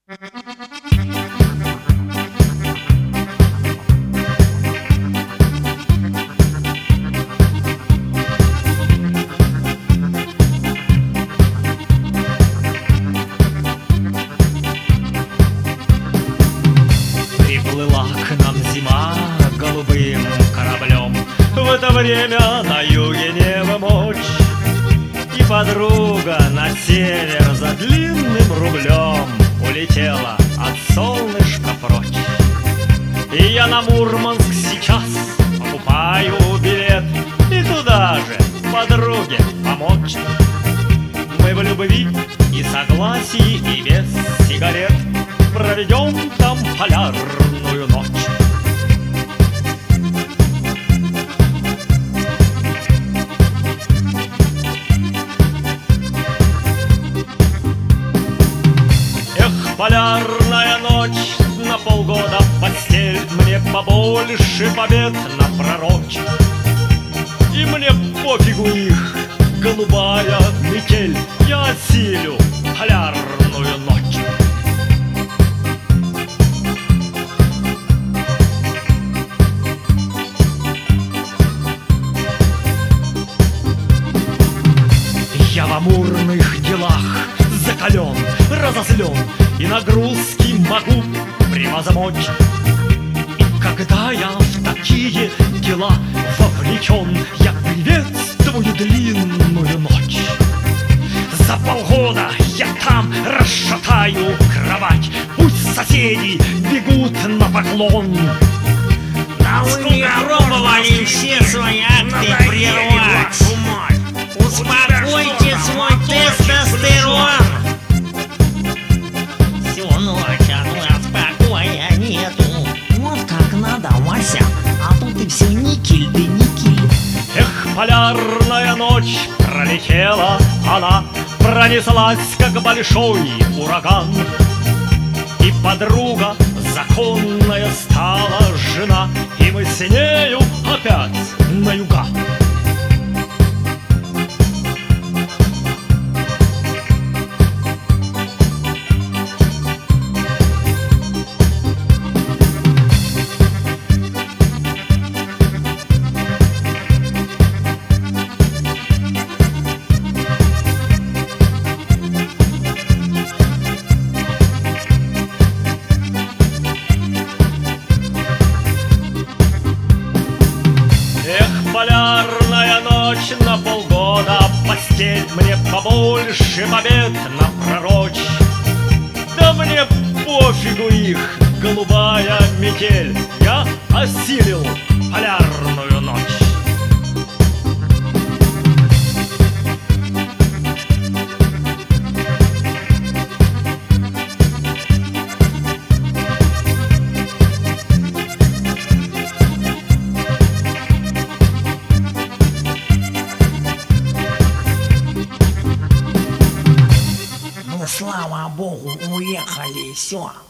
Приплыла к нам зима голубым кораблем. В это время на юге небо мочь, и подруга на север за длинным рублем улетела от солнышка прочь. И я на Мурманск сейчас покупаю билет, и туда же подруге помочь. Мы в любви и согласии, и без сигарет проведем там полярную ночь. Эх, полярная ночь, на полгода в постель, мне побольше побед напророчь. И мне пофигу их голубая метель, я осилю полярную ночь. Я в амурных делах закален, разозлен, и нагрузки могу превозмочь. И когда я в такие дела вовлечен, я приветствую длинную ночь. За полгода я там расшатаю кровать, пусть соседи бегут на поклон. Да вы не пробовали все свои акты прервать. Успокойте свой тестостерон. Всю ночь от вас покоя нету. Вот как надо, Вася, а тут и все никель да никель. Эх, полярная ночь пролетела, она пронеслась, как большой ураган. И подруга законная стала жена, и мы с нею опять на юга. Эх, полярная ночь, на полгода в постель, мне побольше побед напророчь. Да мне пофигу их голубая метель, я осилил полярную ночь. Ну, слава богу, уехали, все.